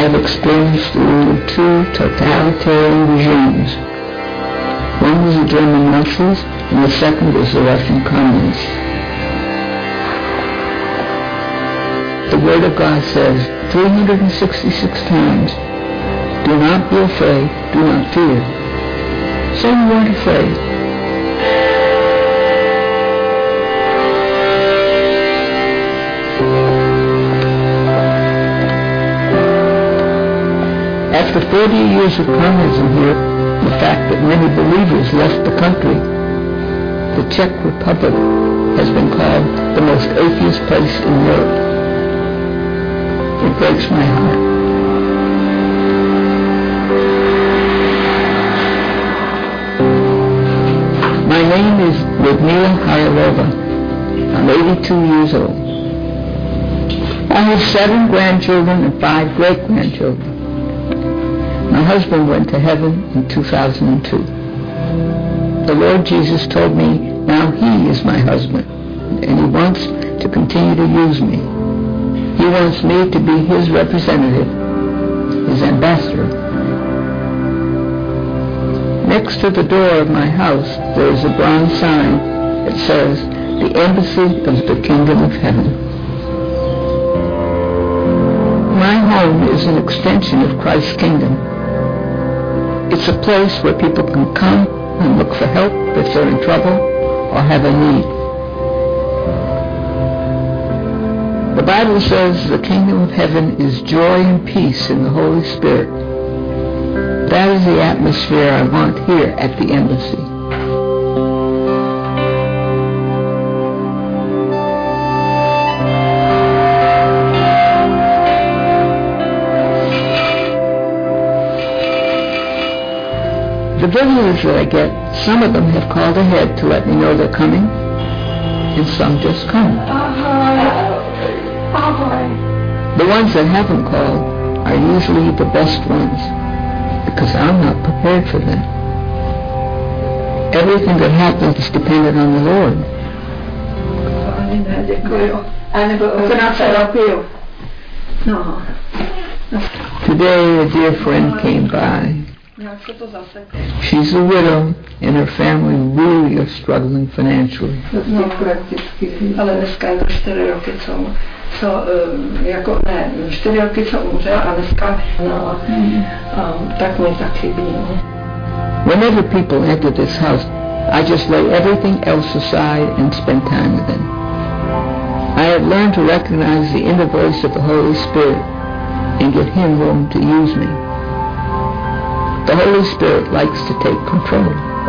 have experienced through two totalitarian regimes. One was the German Nazis, and the second was the Russian communists. The Word of God says 366 times, do not be afraid, do not fear. So you weren't afraid. After 30 years of communism here, the fact that many believers left the country, the Czech Republic has been called the most atheist place in Europe. It breaks my heart. My name is Ludmila Hayalova. I'm 82 years old. I have 7 grandchildren and 5 great-grandchildren. My husband went to heaven in 2002. The Lord Jesus told me now He is my husband, and He wants to continue to use me. He wants me to be His representative, His ambassador. Next to the door of my house, there is a bronze sign that says, the Embassy of the Kingdom of Heaven. My home is an extension of Christ's kingdom. It's a place where people can come and look for help if they're in trouble or have a need. The Bible says the kingdom of heaven is joy and peace in the Holy Spirit. That is the atmosphere I want here at the embassy. The visitors that I get, some of them have called ahead to let me know they're coming, and some just come. The ones that haven't called are usually the best ones, because I'm not prepared for them. Everything that happens is dependent on the Lord. Today a dear friend came by. She's a widow, and her family really are struggling financially. Ale dneska je to 4 roky, jako ne, 4 roky, co umřel, a dneska tak mi tak chybí. Whenever people enter this house, I just lay everything else aside and spend time with them. I have learned to recognize the inner voice of the Holy Spirit and give Him room to use me. The Holy Spirit likes to take control.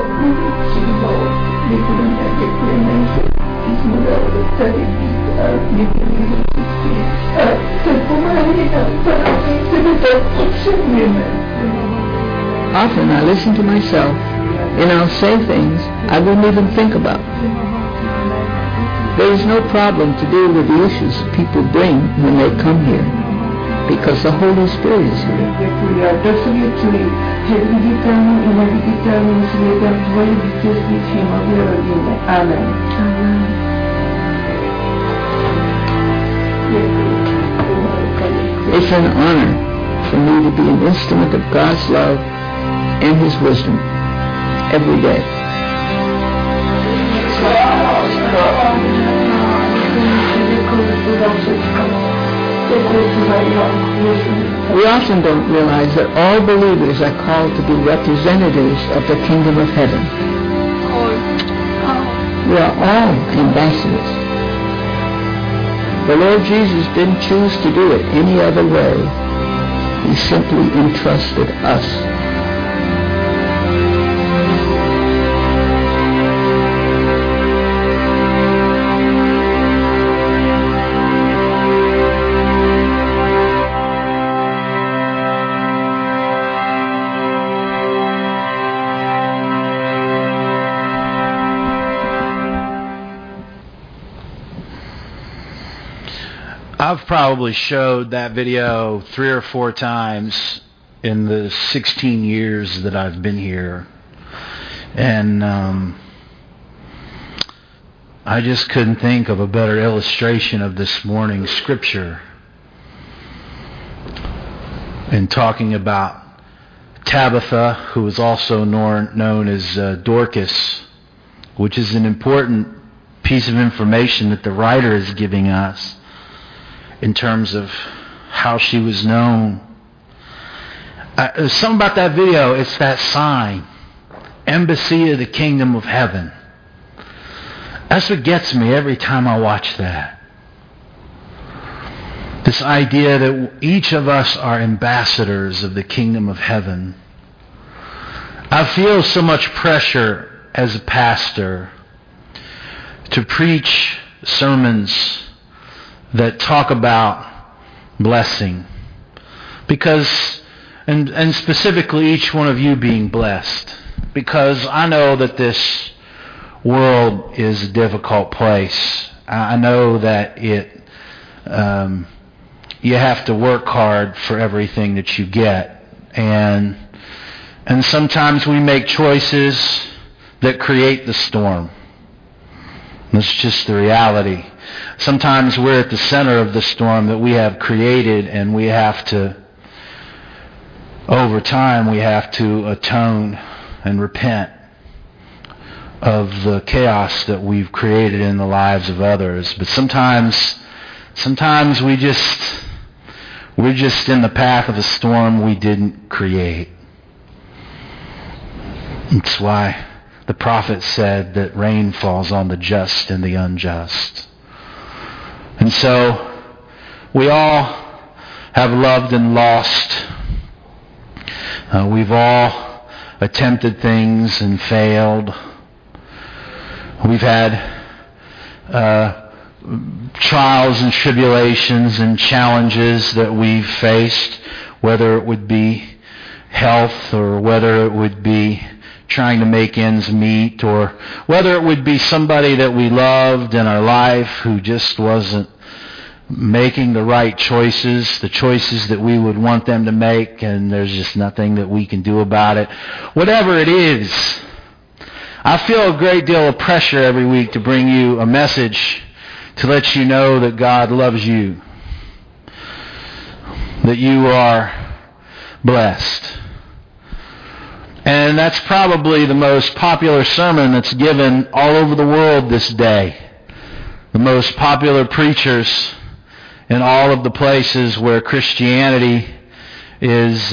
Often I listen to myself and I'll say things I wouldn't even think about. There is no problem to deal with the issues people bring when they come here, because the Holy Spirit is here. It's an honor for me to be an instrument of God's love and His wisdom every day. We often don't realize that all believers are called to be representatives of the kingdom of heaven. We are all ambassadors. The Lord Jesus didn't choose to do it any other way. He simply entrusted us. I've probably showed that video 3 or 4 times in the 16 years that I've been here. And I just couldn't think of a better illustration of this morning's scripture. and talking about Tabitha, who is also known as Dorcas, which is an important piece of information that the writer is giving us in terms of how she was known. There's something about that video. It's that sign, Embassy of the Kingdom of Heaven. That's what gets me every time I watch that. This idea that each of us are ambassadors of the Kingdom of Heaven. I feel so much pressure as a pastor to preach sermons that talk about blessing. Because, and specifically each one of you being blessed. Because I know that this world is a difficult place. I know that you have to work hard for everything that you get. And sometimes we make choices that create the storm. That's just the reality. Sometimes we're at the center of the storm that we have created, and we have to, over time, we have to atone and repent of the chaos that we've created in the lives of others. But sometimes we're just in the path of a storm we didn't create. That's why the prophet said that rain falls on the just and the unjust. And so we all have loved and lost. We've all attempted things and failed. We've had trials and tribulations and challenges that we've faced, whether it would be health or whether it would be trying to make ends meet, or whether it would be somebody that we loved in our life who just wasn't making the right choices, the choices that we would want them to make, and there's just nothing that we can do about it. Whatever it is, I feel a great deal of pressure every week to bring you a message to let you know that God loves you, that you are blessed. And that's probably the most popular sermon that's given all over the world this day. The most popular preachers in all of the places where Christianity is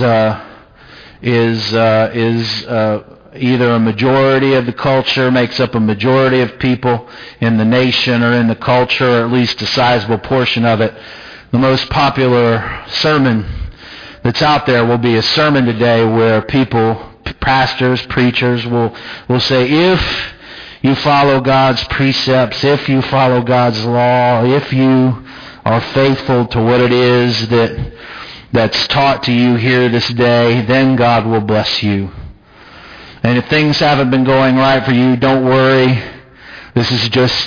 either a majority of the culture, makes up a majority of people in the nation or in the culture, or at least a sizable portion of it. The most popular sermon that's out there will be a sermon today where people, pastors, preachers will say, if you follow God's precepts, if you follow God's law, if you are faithful to what it is that's taught to you here this day, then God will bless you. And if things haven't been going right for you, don't worry. This is just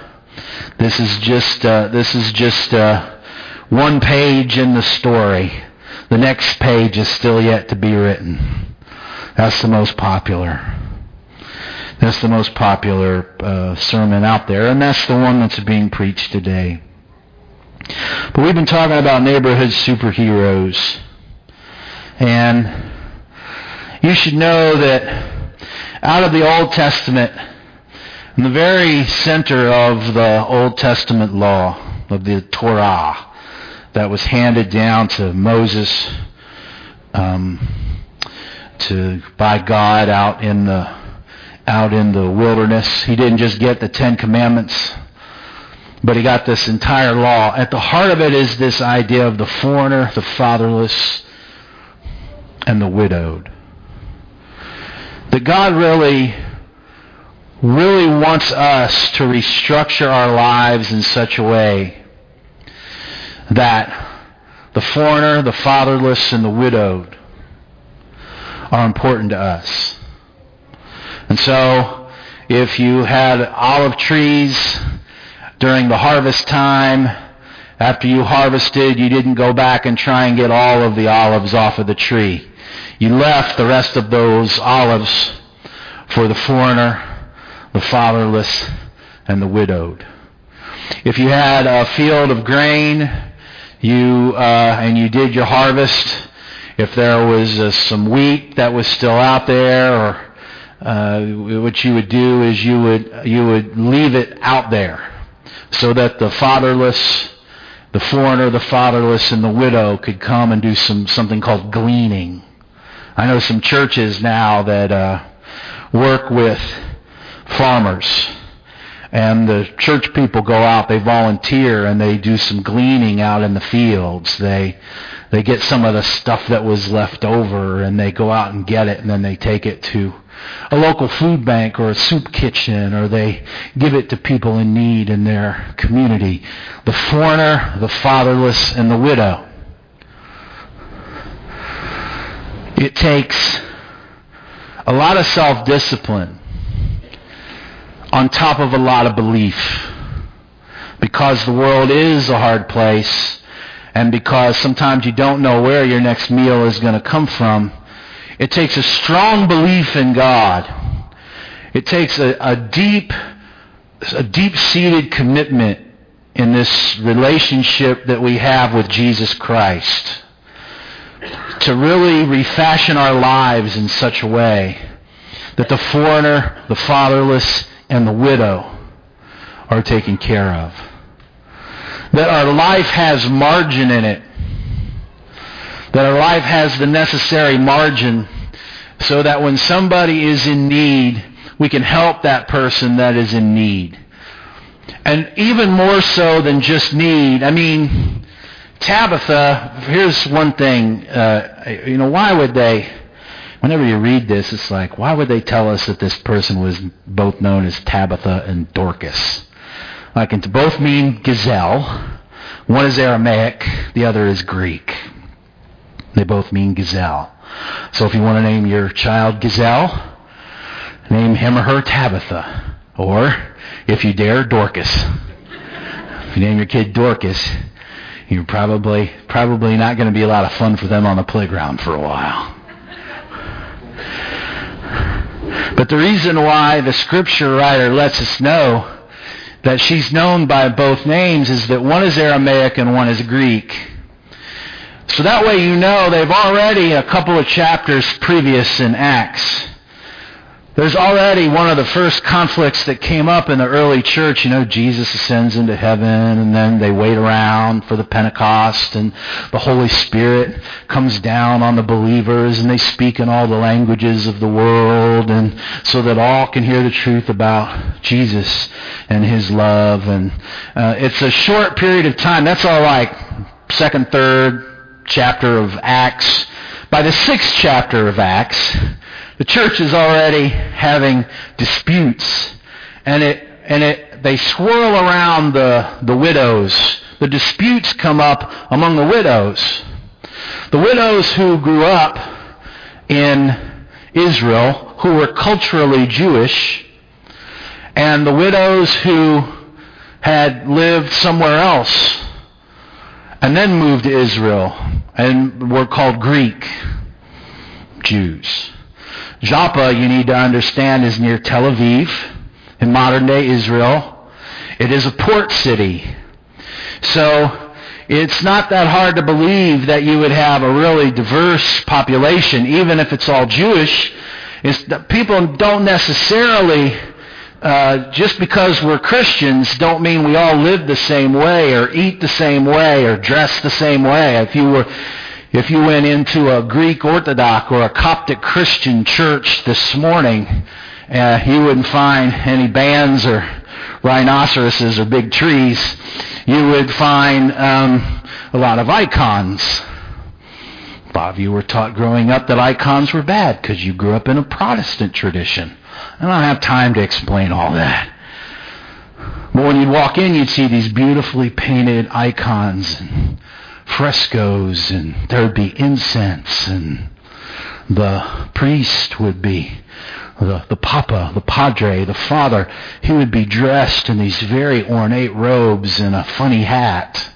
one page in the story. The next page is still yet to be written. That's the most popular. That's the most popular sermon out there, and that's the one that's being preached today. But we've been talking about neighborhood superheroes. And you should know that out of the Old Testament, in the very center of the Old Testament law, of the Torah, that was handed down to Moses by God out in the wilderness. He didn't just get the 10 Commandments, but he got this entire law. At the heart of it is this idea of the foreigner, the fatherless, and the widowed. That God really wants us to restructure our lives in such a way that the foreigner, the fatherless, and the widowed are important to us. And so, if you had olive trees during the harvest time, after you harvested, you didn't go back and try and get all of the olives off of the tree. You left the rest of those olives for the foreigner, the fatherless, and the widowed. If you had a field of grain, and you did your harvest, if there was some wheat that was still out there, or what you would do is you would leave it out there so that the fatherless, the foreigner, the fatherless, and the widow could come and do something called gleaning. I know some churches now that work with farmers, and the church people go out, they volunteer, and they do some gleaning out in the fields. They get some of the stuff that was left over, and they go out and get it, and then they take it to a local food bank or a soup kitchen, or they give it to people in need in their community. The foreigner, the fatherless, and the widow. It takes a lot of self-discipline on top of a lot of belief, because the world is a hard place, and because sometimes you don't know where your next meal is going to come from. It takes a strong belief in God. It takes a deep-seated commitment in this relationship that we have with Jesus Christ to really refashion our lives in such a way that the foreigner, the fatherless, and the widow are taken care of. That our life has margin in it. That our life has the necessary margin so that when somebody is in need, we can help that person that is in need. And even more so than just need, I mean, Tabitha, here's one thing, why would they, whenever you read this, it's like, why would they tell us that this person was both known as Tabitha and Dorcas? Like, and to both mean gazelle. One is Aramaic, the other is Greek. They both mean gazelle. So if you want to name your child Gazelle, name him or her Tabitha. Or, if you dare, Dorcas. If you name your kid Dorcas, you're probably not going to be a lot of fun for them on the playground for a while. But the reason why the scripture writer lets us know that she's known by both names is that one is Aramaic and one is Greek. So that way you know they've already, a couple of chapters previous in Acts, there's already one of the first conflicts that came up in the early church. Jesus ascends into heaven, and then they wait around for the Pentecost, and the Holy Spirit comes down on the believers, and they speak in all the languages of the world, and so that all can hear the truth about Jesus and His love. And it's a short period of time. That's all like second, third chapter of Acts. By the 6th chapter of Acts, the church is already having disputes, and they swirl around the widows. The disputes come up among the widows. The widows who grew up in Israel, who were culturally Jewish, and the widows who had lived somewhere else and then moved to Israel and were called Greek Jews. Joppa, you need to understand, is near Tel Aviv in modern-day Israel. It is a port city. So it's not that hard to believe that you would have a really diverse population, even if it's all Jewish. It's that people don't necessarily, just because we're Christians, don't mean we all live the same way or eat the same way or dress the same way. If you went into a Greek Orthodox or a Coptic Christian church this morning, you wouldn't find any bands or rhinoceroses or big trees. You would find a lot of icons. A lot of you were taught growing up that icons were bad because you grew up in a Protestant tradition. I don't have time to explain all that. But when you'd walk in, you'd see these beautifully painted icons and frescoes, and there would be incense, and the priest would be the papa, the padre, the father. He would be dressed in these very ornate robes and a funny hat.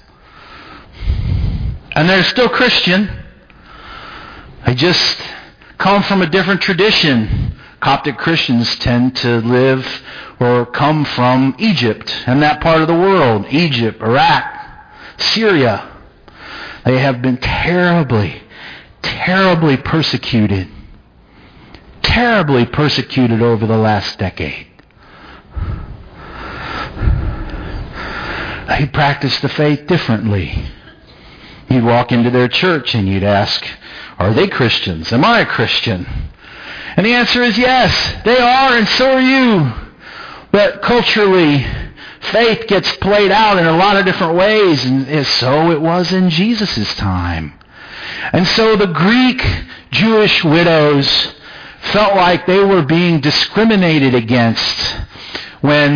And they're still Christian. They just come from a different tradition. Coptic Christians tend to live or come from Egypt and that part of the world. Egypt, Iraq, Syria. They have been terribly, terribly persecuted over the last decade. He practiced the faith differently. You'd walk into their church and you'd ask, are they Christians? Am I a Christian? And the answer is yes, they are, and so are you. But culturally, faith gets played out in a lot of different ways, and so it was in Jesus' time. And so the Greek Jewish widows felt like they were being discriminated against when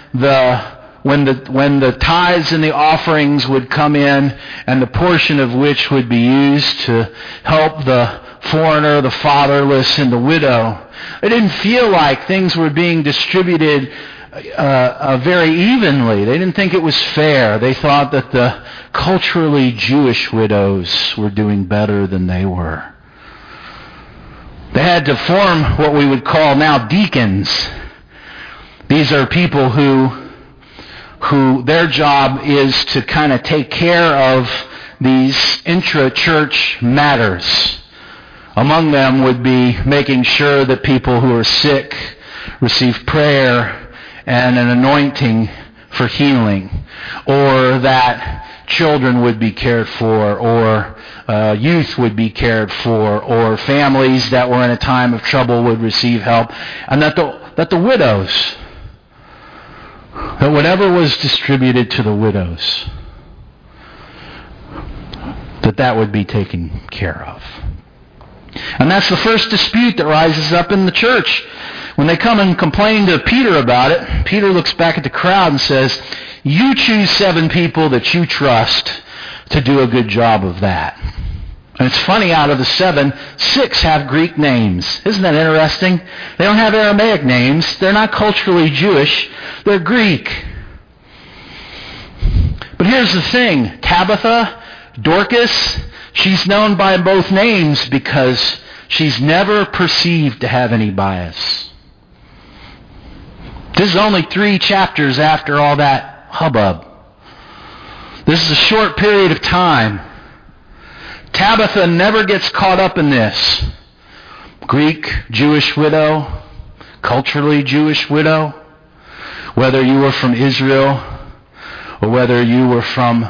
the tithes and the offerings would come in, and the portion of which would be used to help the foreigner, the fatherless, and the widow. They didn't feel like things were being distributed very evenly. They didn't think it was fair. They thought that the culturally Jewish widows were doing better than they were. They had to form what we would call now deacons. These are people who their job is to kind of take care of these intra-church matters. Among them would be making sure that people who are sick receive prayer and an anointing for healing, or that children would be cared for, or youth would be cared for, or families that were in a time of trouble would receive help, and that the widows, that whatever was distributed to the widows, that would be taken care of. And that's the first dispute that rises up in the church. When they come and complain to Peter about it, Peter looks back at the crowd and says, you choose 7 people that you trust to do a good job of that. And it's funny, out of the 7, 6 have Greek names. Isn't that interesting? They don't have Aramaic names. They're not culturally Jewish. They're Greek. But here's the thing. Tabitha, Dorcas, she's known by both names because she's never perceived to have any bias. This is only 3 chapters after all that hubbub. This is a short period of time. Tabitha never gets caught up in this. Greek Jewish widow, culturally Jewish widow, whether you were from Israel or whether you were from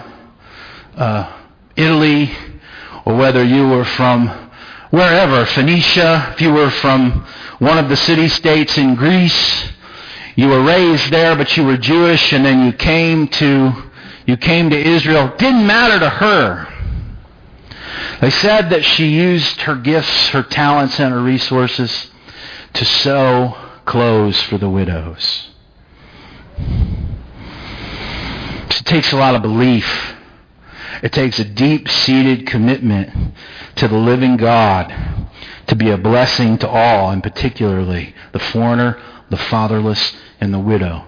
Italy, or whether you were from wherever, Phoenicia, if you were from one of the city-states in Greece, you were raised there, but you were Jewish, and then you came to Israel. It didn't matter to her. They said that she used her gifts, her talents, and her resources to sew clothes for the widows. It takes a lot of belief. It takes a deep-seated commitment to the living God to be a blessing to all, and particularly the foreigner, the fatherless, and the widow.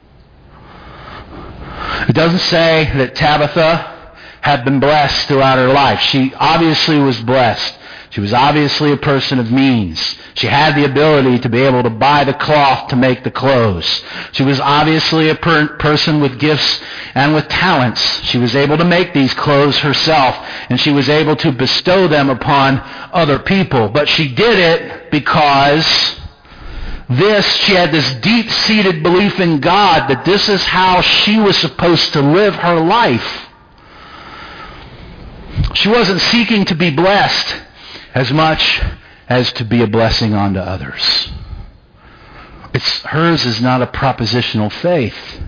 It doesn't say that Tabitha had been blessed throughout her life. She obviously was blessed. She was obviously a person of means. She had the ability to be able to buy the cloth to make the clothes. She was obviously a person with gifts and with talents. She was able to make these clothes herself, and she was able to bestow them upon other people. But she did it because she had this deep-seated belief in God that this is how she was supposed to live her life. She wasn't seeking to be blessed as much as to be a blessing unto others. Hers is not a propositional faith.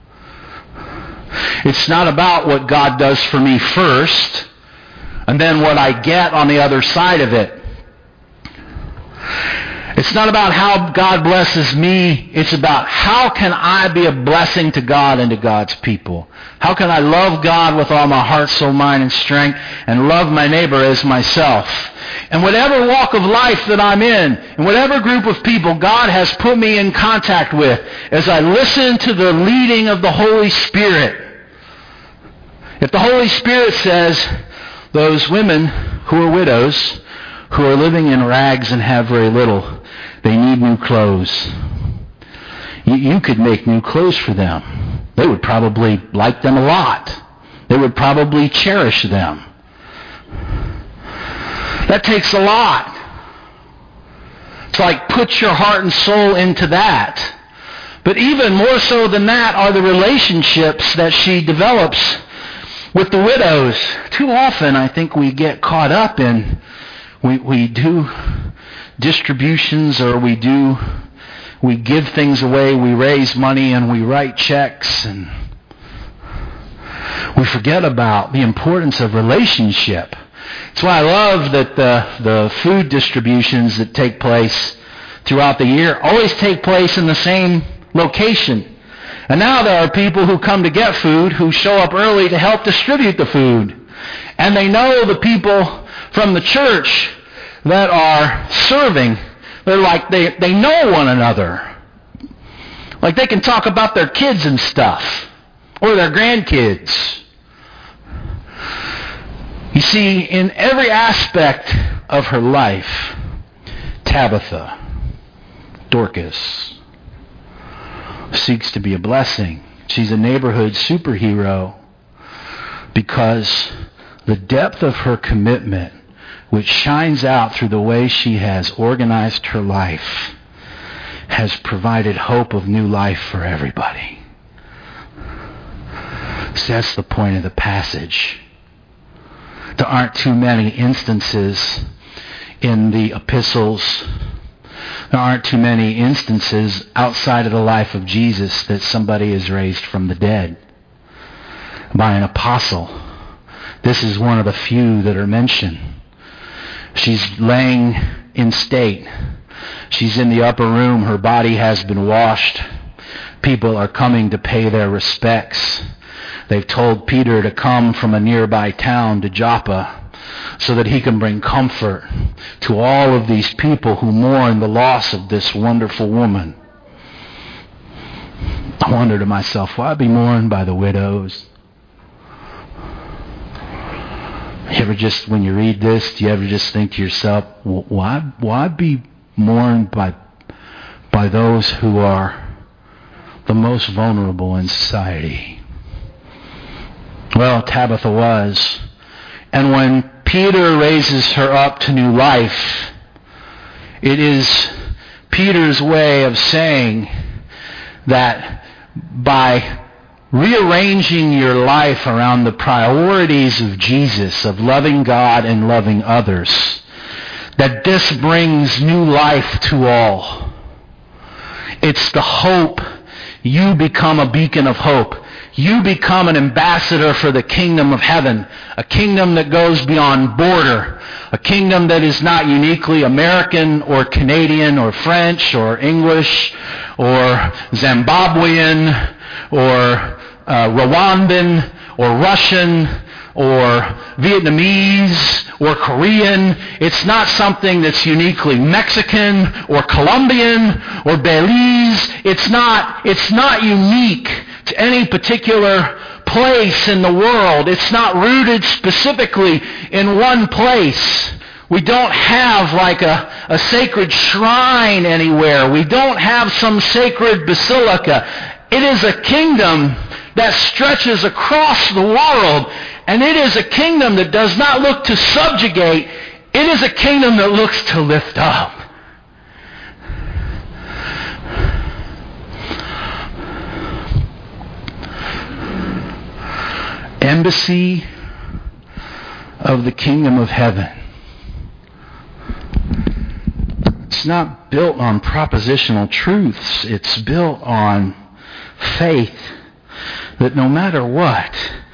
It's not about what God does for me first and then what I get on the other side of it. It's not about how God blesses me. It's about how can I be a blessing to God and to God's people. How can I love God with all my heart, soul, mind, and strength, and love my neighbor as myself? And whatever walk of life that I'm in, and whatever group of people God has put me in contact with, as I listen to the leading of the Holy Spirit, if the Holy Spirit says, those women who are widows, who are living in rags and have very little, they need new clothes. You could make new clothes for them. They would probably like them a lot. They would probably cherish them. That takes a lot. It's like put your heart and soul into that. But even more so than that are the relationships that she develops with the widows. Too often I think we get caught up in, we do distributions, or we give things away, we raise money and we write checks, and we forget about the importance of relationship. That's why I love that the food distributions that take place throughout the year always take place in the same location. And now there are people who come to get food who show up early to help distribute the food. And they know the people from the church that are serving. They're like, they know one another. Like they can talk about their kids and stuff, or their grandkids. You see, in every aspect of her life, Tabitha, Dorcas, seeks to be a blessing. She's a neighborhood superhero because the depth of her commitment, which shines out through the way she has organized her life, has provided hope of new life for everybody. So that's the point of the passage. There aren't too many instances in the epistles. There aren't too many instances outside of the life of Jesus that somebody is raised from the dead by an apostle. This is one of the few that are mentioned. She's laying in state. She's in the upper room. Her body has been washed. People are coming to pay their respects. They've told Peter to come from a nearby town to Joppa so that he can bring comfort to all of these people who mourn the loss of this wonderful woman. I wonder to myself, why be mourned by the widows? You ever just, when you read this, do you ever just think to yourself, why be mourned by those who are the most vulnerable in society? Well, Tabitha was. And when Peter raises her up to new life, it is Peter's way of saying that by rearranging your life around the priorities of Jesus, of loving God and loving others, that this brings new life to all. It's the hope. You become a beacon of hope. You become an ambassador for the kingdom of heaven, a kingdom that goes beyond border, a kingdom that is not uniquely American or Canadian or French or English or Zimbabwean or Rwandan or Russian or Vietnamese or Korean. It's not something that's uniquely Mexican or Colombian or Belize. It's not unique to any particular place in the world. It's not rooted specifically in one place. We don't have like a sacred shrine anywhere. We don't have some sacred basilica. It is a kingdom that stretches across the world, and it is a kingdom that does not look to subjugate. It is a kingdom that looks to lift up. Embassy of the kingdom of heaven. It's not built on propositional truths. It's built on faith that no matter what,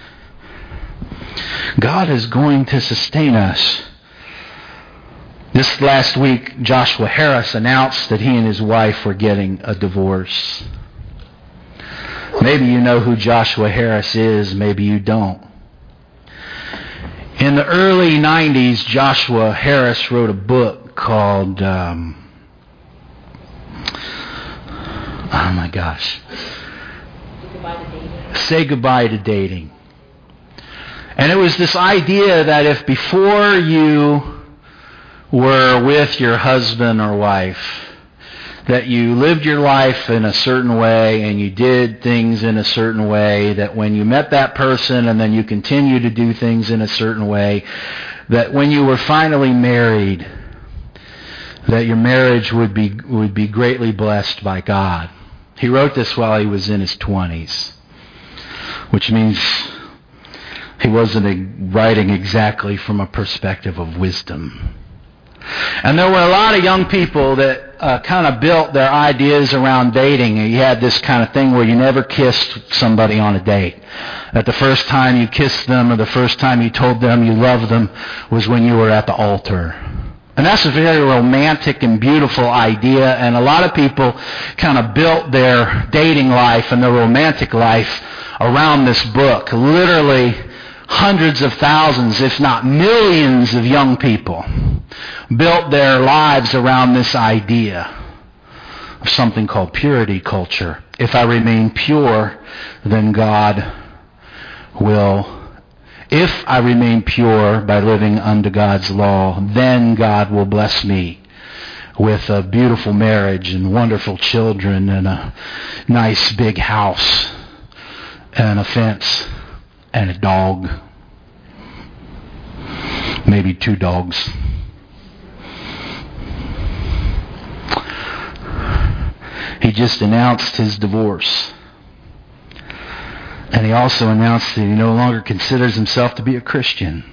God is going to sustain us. This last week, Joshua Harris announced that he and his wife were getting a divorce. Maybe you know who Joshua Harris is, maybe you don't. In the early 90s, Joshua Harris wrote a book called, Say Goodbye to Dating. And it was this idea that if before you were with your husband or wife, that you lived your life in a certain way and you did things in a certain way, that when you met that person and then you continue to do things in a certain way, that when you were finally married, that your marriage would be greatly blessed by God. He wrote this while he was in his 20s, which means he wasn't writing exactly from a perspective of wisdom. And there were a lot of young people that kind of built their ideas around dating. You had this kind of thing where you never kissed somebody on a date. That the first time you kissed them or the first time you told them you loved them was when you were at the altar. And that's a very romantic and beautiful idea, and a lot of people kind of built their dating life and their romantic life around this book. Literally hundreds of thousands, if not millions of young people built their lives around this idea of something called purity culture. If I remain pure, then God will... If I remain pure by living under God's law, then God will bless me with a beautiful marriage and wonderful children and a nice big house and a fence and a dog. Maybe 2 dogs. He just announced his divorce. And he also announced that he no longer considers himself to be a Christian.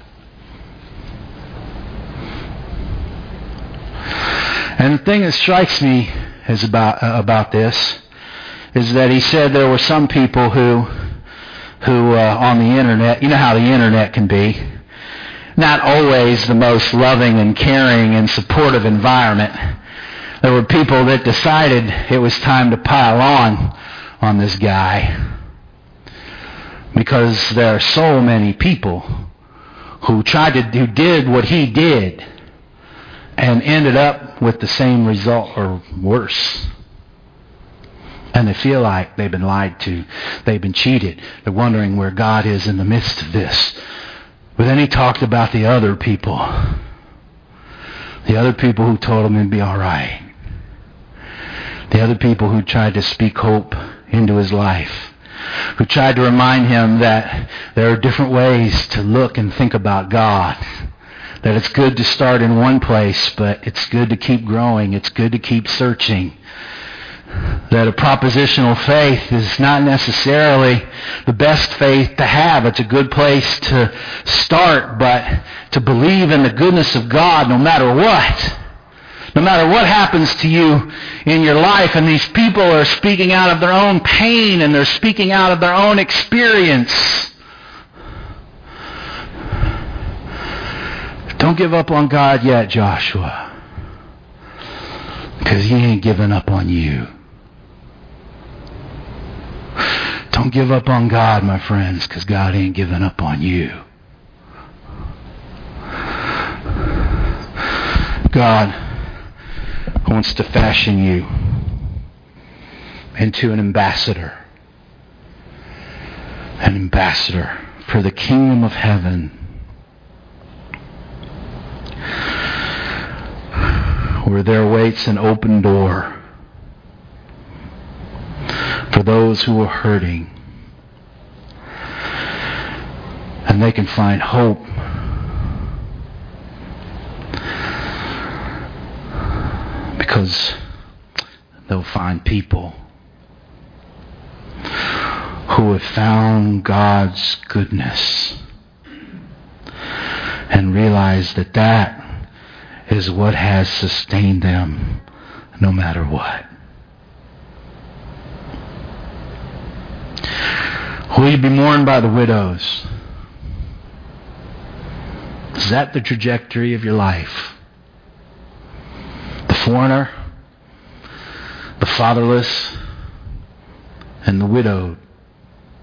And the thing that strikes me is about this is that he said there were some people who on the internet, you know how the internet can be, not always the most loving and caring and supportive environment. There were people that decided it was time to pile on this guy. Because there are so many people who did what he did and ended up with the same result or worse. And they feel like they've been lied to. They've been cheated. They're wondering where God is in the midst of this. But then he talked about the other people. The other people who told him it'd be all right. The other people who tried to speak hope into his life. Who tried to remind him that there are different ways to look and think about God. That it's good to start in one place, but it's good to keep growing. It's good to keep searching. That a propositional faith is not necessarily the best faith to have. It's a good place to start, but to believe in the goodness of God no matter what. No matter what happens to you in your life, and these people are speaking out of their own pain and they're speaking out of their own experience. Don't give up on God yet, Joshua, because he ain't giving up on you. Don't give up on God, my friends, because God ain't giving up on you. God wants to fashion you into an ambassador for the kingdom of heaven, where there waits an open door for those who are hurting, and they can find hope because they'll find people who have found God's goodness and realize that that is what has sustained them no matter what. Will you be mourned by the widows? Is that the trajectory of your life? The foreigner, the fatherless, and the widowed.